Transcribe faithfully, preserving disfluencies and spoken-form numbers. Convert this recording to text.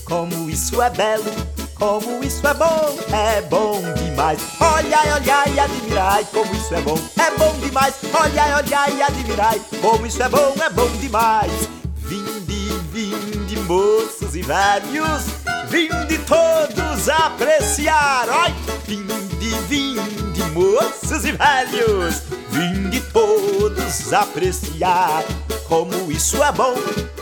Como isso é belo, como isso é bom, é bom demais. Olhai, olhai e admirai, como isso é bom, é bom demais. Olhai, olhai e admirai, como isso é bom, é bom demais. Vinde, vinde, moços e velhos, vinde todos apreciar. Oi! Vinde, vinde, moços e velhos, vinde todos apreciar, como isso é bom,